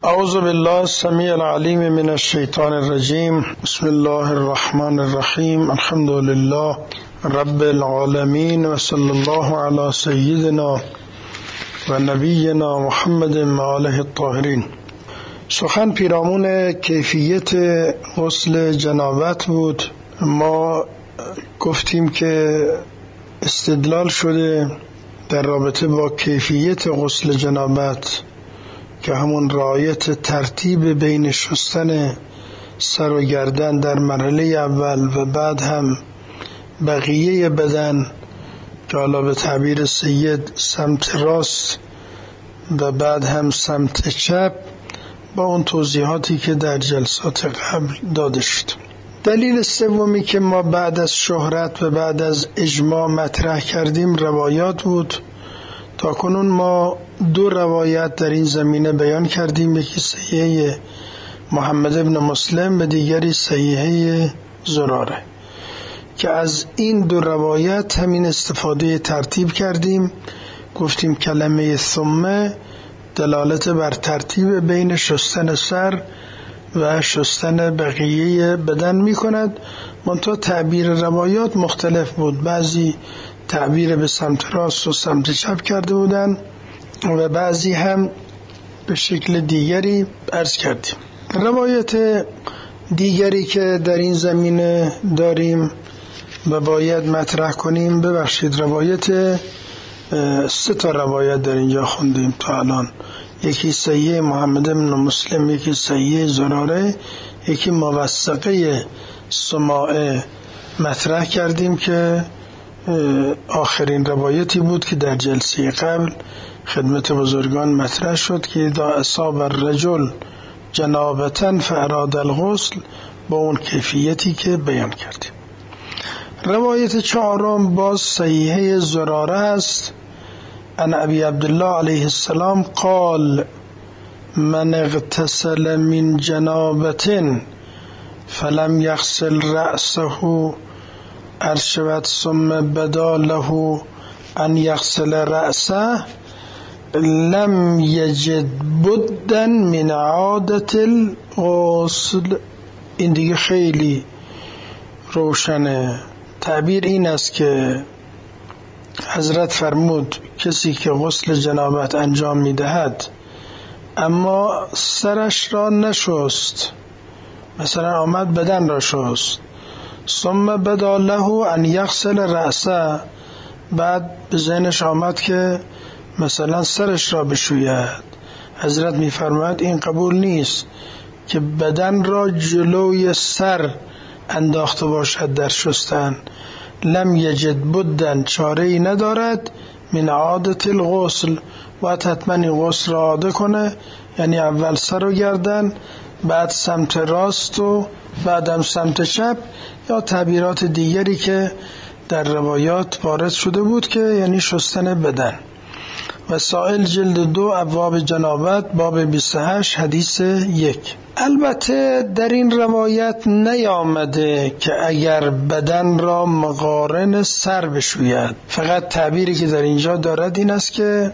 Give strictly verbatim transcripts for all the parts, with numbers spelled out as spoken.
اعوذ بالله السمیع العلیم من الشیطان الرجیم. بسم الله الرحمن الرحیم. الحمد لله رب العالمین و صلی الله علی سیدنا و نبینا محمد و آله الطاهرین. سخن پیرامون کیفیت غسل جنابت بود. ما گفتیم که استدلال شده در رابطه با کیفیت غسل جنابت که همون رعایت ترتیب بین شستن سر و گردن در مرحله اول و بعد هم بقیه بدن که حالا به تعبیر سید سمت راست و بعد هم سمت چپ با اون توضیحاتی که در جلسات قبل داده شد. دلیل سومی که ما بعد از شهرت و بعد از اجماع مطرح کردیم روایات بود. تا کنون ما دو روایت در این زمینه بیان کردیم، یکی صحیحه محمد ابن مسلم و دیگری صحیحه زراره، که از این دو روایت همین استفاده ترتیب کردیم. گفتیم کلمه ثم دلالت بر ترتیب بین شستن سر و شستن بقیه بدن می کند، منتها تعبیر روایات مختلف بود. بعضی تعبیر به سمت راست و سمت چپ کرده بودن و بعضی هم به شکل دیگری عرض کردیم. روایت دیگری که در این زمینه داریم و باید مطرح کنیم، ببخشید روایت سه تا روایت در اینجا خوندیم تا الان، یکی صحیح محمد بن مسلم، یکی صحیح زراره، یکی موثقه سماعه مطرح کردیم که آخرین روایتی بود که در جلسه قبل خدمت بزرگان مطرح شد که اذا اصاب الرجل جنابة فاراد الغسل، با اون کیفیتی که بیان کردیم. روایت چهارم باز صحیحه زراره است. عن ابی عبدالله علیه السلام قال من اغتسل من جنابة فلم یغسل رأسه ارشبت ثم بدا له ان یغسل رأسه لم یجد بدا من عادت الغسل. این دیگه خیلی روشنه. تعبیر این است که حضرت فرمود کسی که غسل جنابت انجام میدهد اما سرش را نشست، مثلا آمد بدن را شست، ثم بدا له ان یغسل رأسه، بعد به ذهنش آمد که مثلا سرش را بشوید، حضرت میفرماید این قبول نیست که بدن را جلوی سر انداخته باشد در شستن. لم یجد بدن، چاره‌ای ندارد، من عادت الغسل، باید حتما این غسل را عاده کنه، یعنی اول سر و گردن، بعد سمت راست و بعدم سمت چپ، یا تعبیرات دیگری که در روایات وارد شده بود که یعنی شستن بدن. وسائل جلد دو ابواب جنابت باب بیست و هشت حدیث یک. البته در این روایت نیامده که اگر بدن را مقارن سر بشوید، فقط تعبیری که در اینجا دارد این است که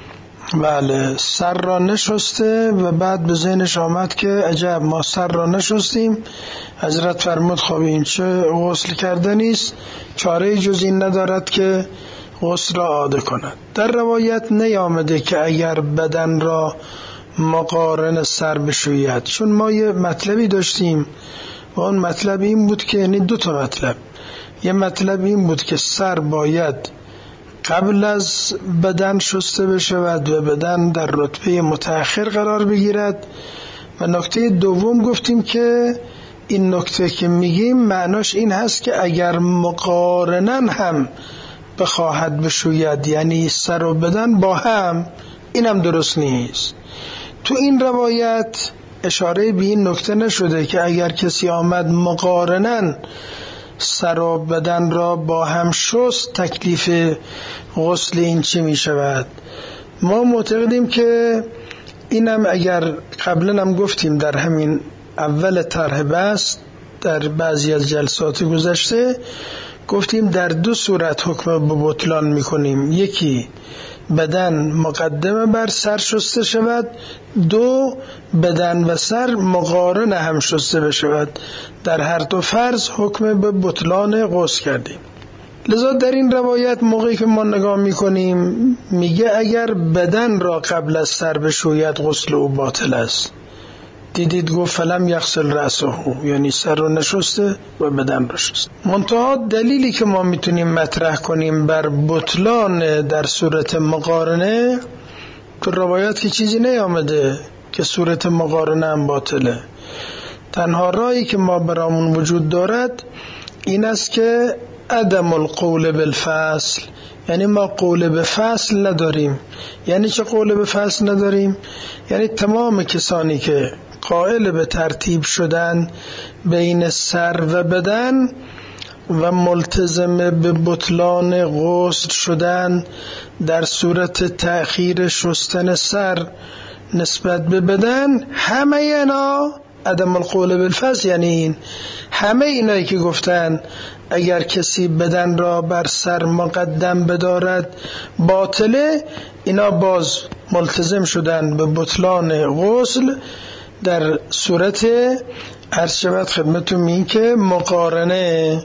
بله سر را نشسته و بعد به ذهنش آمد که عجب ما سر را نشستیم. حضرت فرمود خب این چه غسل کردنی است، چاره جز این ندارد که غسل را عاده کند. در روایت نیامده که اگر بدن را مقارن سر بشوید، چون ما یه مطلبی داشتیم و اون مطلب این بود که یعنی دو تا مطلب. یه مطلب این بود که سر باید قبل از بدن شسته بشود و بدن در رتبه متأخر قرار بگیرد، و نکته دوم گفتیم که این نکته که میگیم معناش این هست که اگر مقارنن هم بخواهد بشوید، یعنی سر و بدن با هم، اینم درست نیست. تو این روایت اشاره به این نکته نشده که اگر کسی آمد مقارنن سر و بدن را با هم شست تکلیف غسل این چه می شود. ما معتقدیم که اینم اگر قبلا هم گفتیم در همین اول طرح بحث در بعضی از جلسات گذشته، گفتیم در دو صورت حکم به بطلان میکنیم. یکی بدن مقدم بر سر شسته شود، دو بدن و سر مقارن هم شسته بشود. در هر دو فرض حکم به بطلان غسل کردیم. لذا در این روایت موقعی که ما نگاه میکنیم میگه اگر بدن را قبل از سر بشوید غسل او باطل است. دیدید گفت فلم یغسل رأسه، یعنی سر رو نشسته و بدن رو شسته. منتها دلیلی که ما میتونیم مطرح کنیم بر بطلان در صورت مقارنه، تو روایات که چیزی نیامده که صورت مقارنه هم باطله. تنها راهی که ما برامون وجود دارد این است که عدم القول بالفصل، یعنی ما قول به فصل نداریم. یعنی چه قول به فصل نداریم؟ یعنی تمام کسانی که قائل به ترتیب شدن بین سر و بدن و ملتزم به بطلان غسل شدن در صورت تأخیر شستن سر نسبت به بدن، همه اینا عدم القول بالفصل، یعنی این همه اینایی که گفتن اگر کسی بدن را بر سر مقدم بدارد باطله، اینا باز ملتزم شدن به بطلان غسل در صورت عرض شود خدمتون این که مقارنه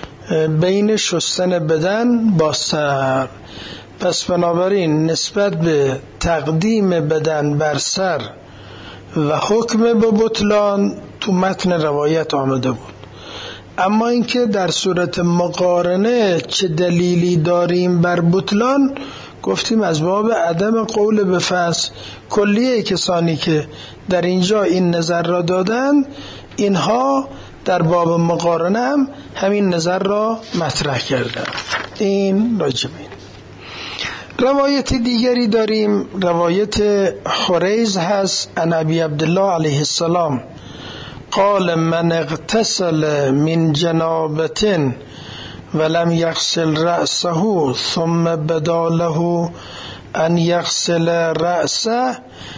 بین شستن بدن با سر. پس بنابراین نسبت به تقدیم بدن بر سر و حکم به بطلان تو متن روایت آمده بود. اما اینکه در صورت مقارنه چه دلیلی داریم بر بطلان، گفتیم از باب عدم قول به فصل. کلیه کسانی که در اینجا این نظر را دادن، اینها در باب مقارنه هم همین نظر را مطرح کردن. این راجبین. روایت دیگری داریم، روایت حریز هست عن ابی عبدالله علیه السلام قال من اغتسل من جنابة ولم يغسل رأسه ثم بدا له ان يغسل رأسه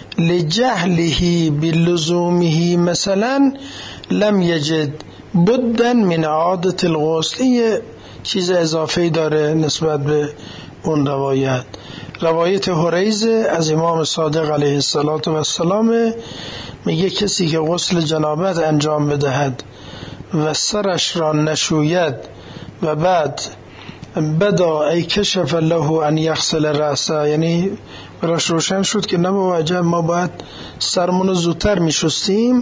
لجهله بلزومه مثلا لم يجد بدا من عادة الغسل. یه چیز اضافی داره نسبت به اون روایت. روایت حریز از امام صادق علیه السلام میگه کسی که غسل جنابت انجام بدهد و سرش را نشوید و بعد بدا ای کشف له ان یغسل رأسه، یعنی براش روشن شد که نبا عجب ما باید سرمون زودتر میشستیم،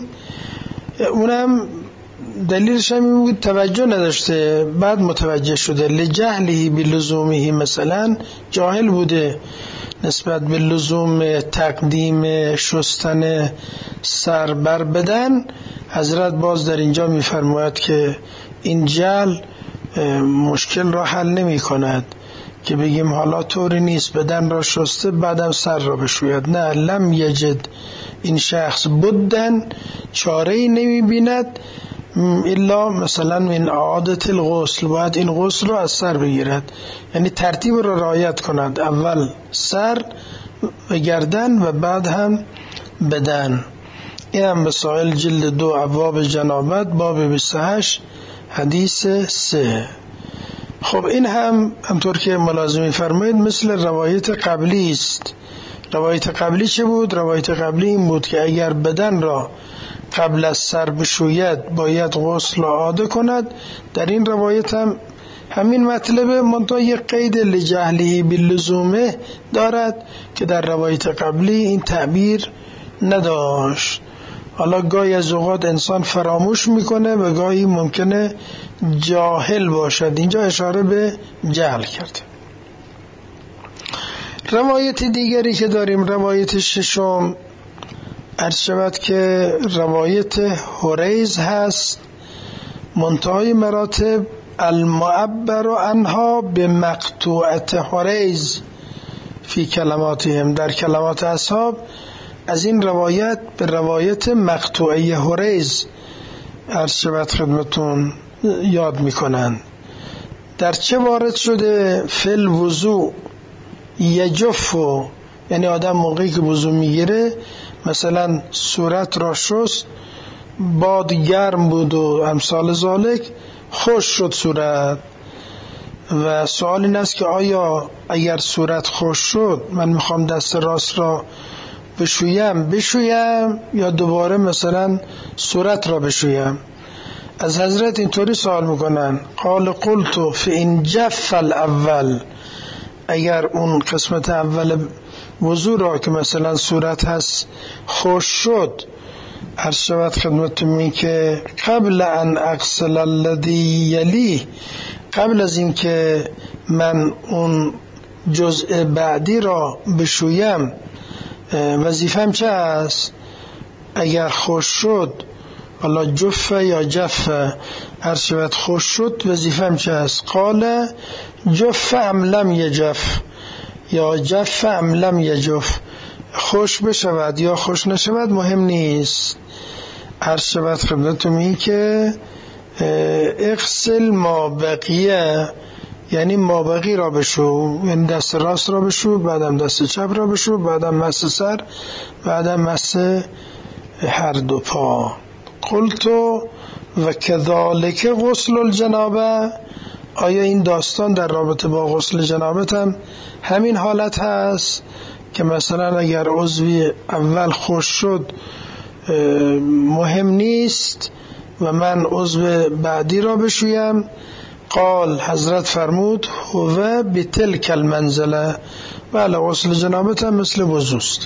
اونم دلیلش هم این بود توجه نداشته، بعد متوجه شده. لجهله بلزومه، مثلا جاهل بوده نسبت به لزوم تقدیم شستن سر بر بدن. حضرت باز در اینجا میفرماید که این جهل مشکل را حل نمی کند که بگیم حالا طوری نیست بدن را شسته بعدم سر را بشوید. نه، لم یجد، این شخص بدن چاره‌ای نمی بیند الا مثلا من عادت الغسل، باید این غسل رو از سر بگیرد، یعنی ترتیب رو رعایت کند، اول سر و گردن و بعد هم بدن. این هم مسائل جلد دو ابواب جنابت باب بیست و هشت حدیث سه. خب این هم همطور که ملازمی فرمایید مثل روایت قبلی است. روایت قبلی چه بود؟ روایت قبلی این بود که اگر بدن را قبل از سر بشوید باید غسل عاده کند. در این روایت هم همین مطلب، منتها یک قید لجهله باللزومه دارد که در روایت قبلی این تعبیر نداشت. حالا گاهی از اوقات انسان فراموش میکنه و گاهی ممکنه جاهل باشد، اینجا اشاره به جهل کرده. روایت دیگری که داریم، روایت ششم، عرض شود که روایت حریز هست، منتهای مراتب المعبر عنها به مقطوعت حریز فی کلماتهم، در کلمات اصحاب از این روایت به روایت مقطوعه حریز عرض شود خدمتون یاد میکنن. در چه وارد شده؟ فل وضوع یجفو، یعنی آدم موقعی که وضوع میگیره مثلا صورت را شست، باد گرم بود و امثال ذالک، خوش شد صورت، و سوال این است که آیا اگر صورت خشک شد من میخوام دست راست را بشویم بشویم یا دوباره مثلا صورت را بشویم؟ از حضرت اینطوری سوال میکنن قال قلت فإن جف الاول، اگر اون قسمت اول وضو را که مثلا صورت هست خشک شد، عرض شود خدمتتون این که قبل ان اغسل الذی یلی، قبل از این که من اون جزء بعدی را بشویم وظیفم چه است؟ اگر خشک شد، حالا جفه یا جفه، عرض شود خشک شد وظیفم چه است؟ قال جفه ام لم یجف، یا جفه ام لم یجف، خشک بشود یا خشک نشود مهم نیست. عرض شود خدمتتون این که اغسل ما بقیه، یعنی ما بقی را بشو، یعنی دست راست را بشو، بعدم دست چپ را بشو، بعدم مس سر، بعدم مس هر دو پا. قلت و کذالک غسل الجنابه، آیا این داستان در رابطه با غسل جنابت هم همین حالت هست که مثلا اگر عضوی اول خشک شد مهم نیست و من عضو بعدی را بشویم؟ قال، حضرت فرمود هو بتلک المنزله، بله غسل جنابت هم مثل وضوست.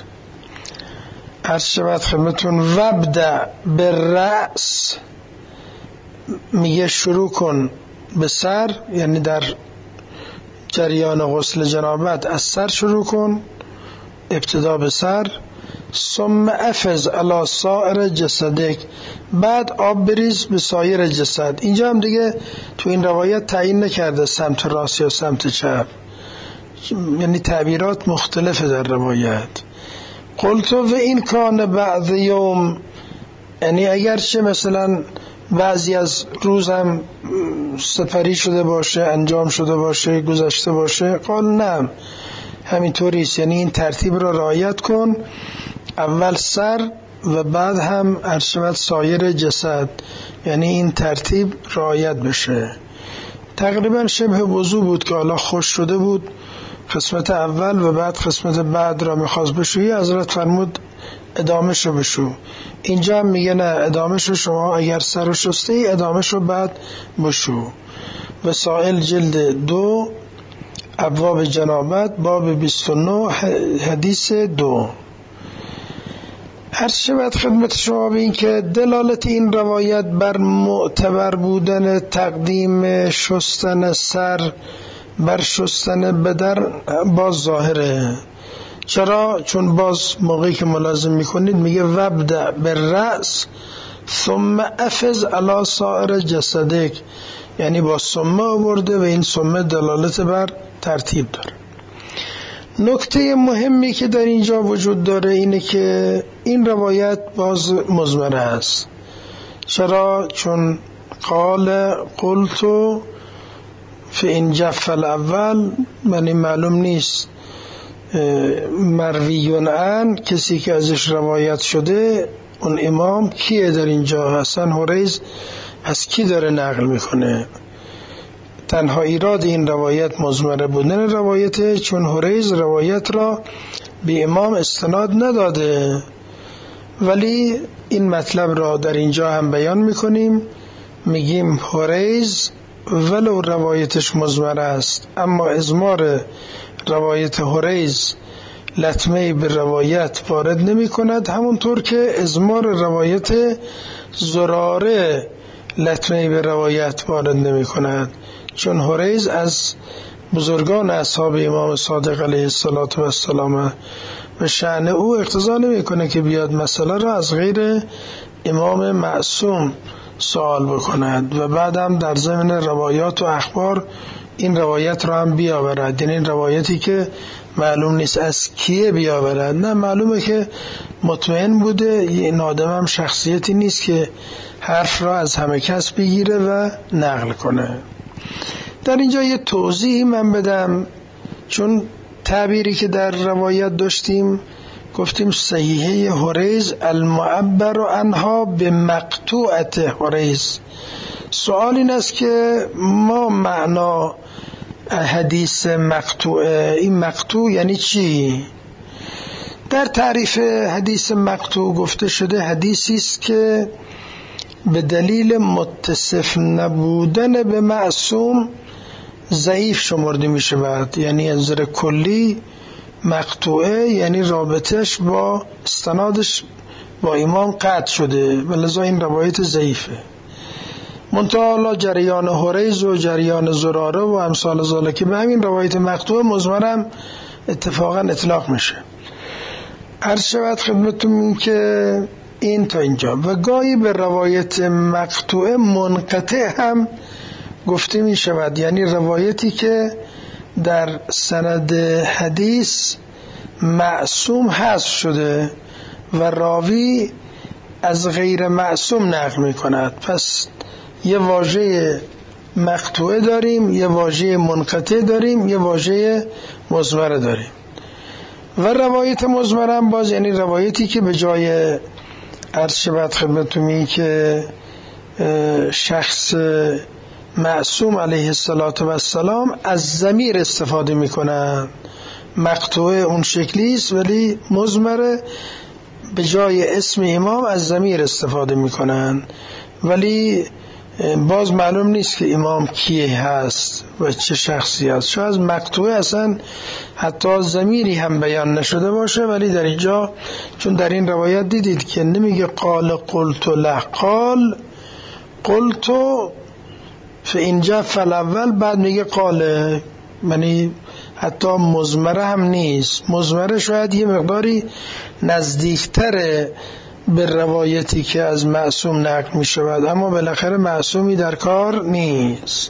عرض شود خدمتون وابدأ بالرأس، میگه شروع کن به سر، یعنی در جریان غسل جنابت از سر شروع کن، ابتدا به سر، ثم افز علی سائر جسدک، بعد آب بریز به سایر جسد. اینجا هم دیگه تو این روایت تعیین نکرده سمت راست یا سمت چپ، یعنی تعبیرات مختلفه در روایت. قلت و این کان بعد یوم، یعنی اگرچه مثلا بعضی از روزم سپری شده باشه، انجام شده باشه، گذشته باشه، قال نه همینطوریست، یعنی این ترتیب را رعایت کن، اول سر و بعد هم ارشمت سایر جسد، یعنی این ترتیب رعایت بشه. تقریبا شبه وضو بود که حالا خوش شده بود قسمت اول و بعد قسمت بعد را میخواست بشویی، حضرت فرمود ادامه شو بشو. اینجا هم میگه نه ادامه شو، شما اگر سر رو شسته ای ادامه شو بعد بشو. وسائل جلد دو ابواب جنابت باب بیست و نه حدیث دو. هر شود خدمت شما به این که دلالت این روایت بر معتبر بودن تقدیم شستن سر بر شستن بدن باز ظاهره. چرا؟ چون باز موقعی که ملازم میکنید میگه وابدأ بالرأس ثم افز علی سائر جسدک، یعنی با ثم آورده و این ثم دلالت بر ترتیب داره. نکته مهمی که در اینجا وجود داره اینه که این روایت باز مضمره است. چرا؟ چون قال قلت فإن جف الاول، یعنی معلوم نیست مرویون عن، کسی که ازش روایت شده اون امام کیه در اینجا؟ حسن هریز از کی داره نقل میکنه؟ تنها ایراد این روایت مضمره بودن روایته، چون هریز روایت را به امام استناد نداده، ولی این مطلب را در اینجا هم بیان میکنیم، میگیم هریز ولو روایتش مضمره است اما ازمار روایت هریز لطمه به روایت وارد نمی کند، همونطور که ازمار روایت زراره لطمه به روایت وارد نمی کند، چون هریز از بزرگان اصحاب امام صادق علیه السلام و شأن او اقتضا نمی کنه که بیاد مسئله را از غیر امام معصوم سوال بکند و بعدم در ضمن روایات و اخبار این روایت را هم بیاورد، یعنی این روایتی که معلوم نیست از کیه بیاورد، نه معلومه که مطمئن بوده این آدم هم شخصیتی نیست که حرف را از همه کس بگیره و نقل کنه. در اینجا یه توضیح من بدم، چون تعبیری که در روایت داشتیم گفتیم صحیحه هریز المعبر عنها به مقطوعت هریز. سوال این است که ما معنا حدیث مقطوع. این مقطوع یعنی چی؟ در تعریف حدیث مقطوع گفته شده حدیثی است که به دلیل متصف نبودن به معصوم ضعیف شمرده می شود. یعنی از نظر کلی مقطوعه یعنی رابطش با استنادش با امام قطع شده و لذا این روایت ضعیفه. منتها جریان حریز و جریان زراره و امثال ذالک به همین روایت مقطوعه مضمرم اتفاقا اطلاق میشه. عرض شود خدمتتون که این تا اینجا. و گاهی به روایت مقطوعه منقطع هم گفته می شود، یعنی روایتی که در سند حدیث معصوم حذف شده و راوی از غیر معصوم نقل می کند. پس یه واژه مقطوعه داریم، یه واژه منقطع داریم، یه واژه مضمره داریم. و روایت مضمره هم باز یعنی روایتی که به جای عرض شود خدمتتون که شخص معصوم علیه السلام از ضمیر استفاده میکنن. مقطوعه اون شکلی است ولی مضمره به جای اسم امام از ضمیر استفاده میکنن، ولی باز معلوم نیست که امام کیه هست و چه شخصی هست. شاید از مقطوعه اصلا حتی ضمیری هم بیان نشده باشه، ولی در اینجا چون در این روایت دیدید که نمیگه قال قلت له، قال قلت فاینجا فالاول، بعد میگه قال، یعنی حتی مضمره هم نیست. مضمره شاید یه مقداری نزدیکتره به روایتی که از معصوم نقل می شود، اما بالاخره معصومی در کار نیست.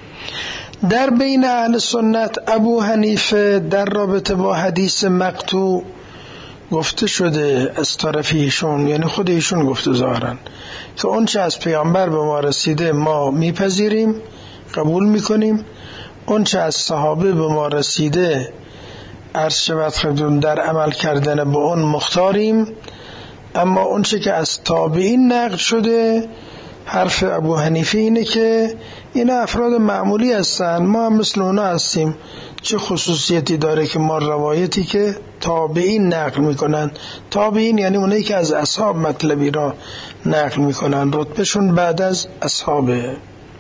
در بین اهل سنت ابو حنیفه در رابطه با حدیث مقطوع گفته شده از طرف ایشون، یعنی خود ایشون گفته ظاهرن که اون چه از پیامبر به ما رسیده ما میپذیریم، قبول میکنیم، اون چه از صحابه به ما رسیده عرض شود خدمتتون در عمل کردن به اون مختاریم، اما اون چه که از تابعین نقل شده، حرف ابو حنیفه اینه که این افراد معمولی هستن، ما هم مثل اونا هستیم. چه خصوصیتی داره که ما روایتی که تابعین نقل میکنن، تابعین یعنی اونایی که از اصحاب مطلبی را نقل میکنن، رتبهشون بعد از اصحابه.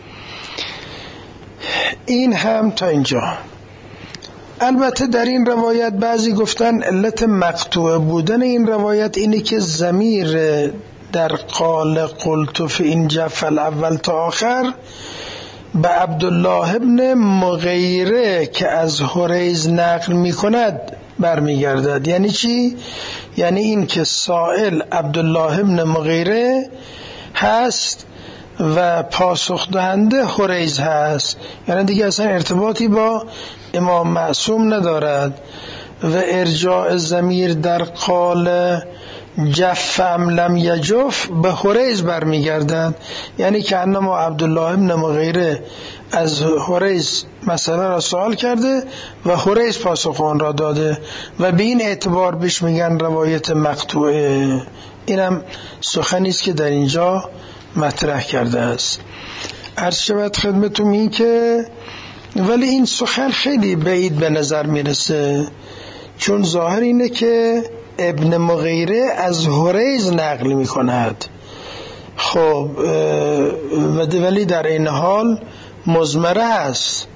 این هم تا اینجا. البته در این روایت بعضی گفتن علت مقطوع بودن این روایت اینه که ضمیر در قال قلت فإن جف الاول تا آخر به عبدالله ابن مغیره که از حریز نقل می کند برمیگردد. یعنی چی؟ یعنی این که سائل عبدالله ابن مغیره هست و پاسخ دهنده حریز هست، یعنی دیگه اصلا ارتباطی با امام معصوم ندارد. و ارجاع ضمیر در قال جف ام لم یجف به حریز برمیگردد، یعنی که انما عبدالله ابن مغیره از حریز مسئله را سوال کرده و حریز پاسخ آن را داده و به این اعتبار بهش میگن روایت مقطوعه. اینم سخنی است که در اینجا مطرح کرده است. عرض شود خدمتتون این که ولی این سخن خیلی بعید به نظر میرسه، چون ظاهر اینه که ابن مغیره از حریز نقل میکند. خب ولی در این حال مضمره است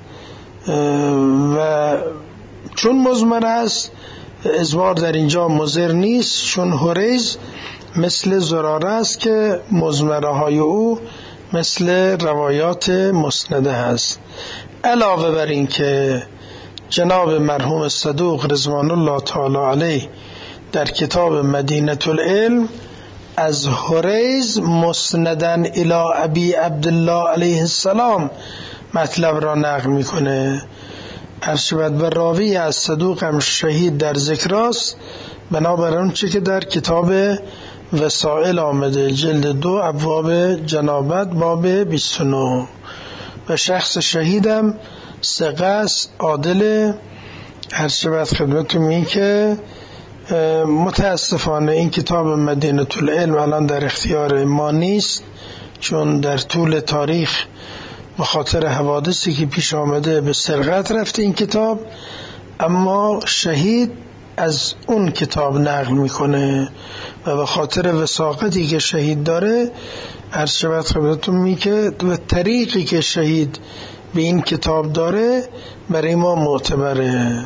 و چون مضمره است اضمار در اینجا مضر نیست، چون حریز مثل زراره است که مضمره های او مثل روایات مسنده هست. علاوه بر این که جناب مرحوم صدوق رضوان الله تعالی علیه در کتاب مدینه العلم از حریز مسندن الی ابی عبدالله علیه السلام مطلب را نقل میکنه. ارشد بر راوی از صدوق هم شهید در ذکراست، بنابر اون چه که در کتاب وسائل آمده جلد دو ابواب جنابت باب بیست و نه. و شخص شهیدم ثقه است، عادل. ارشد خدمتتون این که متاسفانه این کتاب مدینه العلم الان در اختیار ما نیست، چون در طول تاریخ به خاطر حوادثی که پیش آمده به سرقت رفته این کتاب، اما شهید از اون کتاب نقل میکنه و به خاطر وثاقتی که شهید داره عرض شود خدمتتون می که و طریقی که شهید به این کتاب داره برای ما معتبره.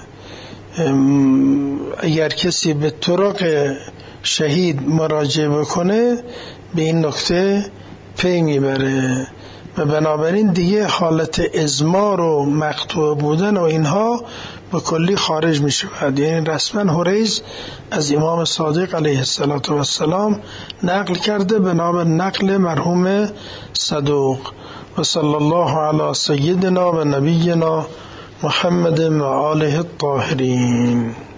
اگر کسی به طرق شهید مراجعه بکنه به این نکته پی میبره و بنابراین دیگه حالت ازمار و مقطوع بودن و اینها به کلی خارج می شود. یعنی رسما هریز از امام صادق علیه السلام نقل کرده بنابر نقل مرحوم صدوق. و صلی الله علی سیدنا و نبینا محمد و آله الطاهرین.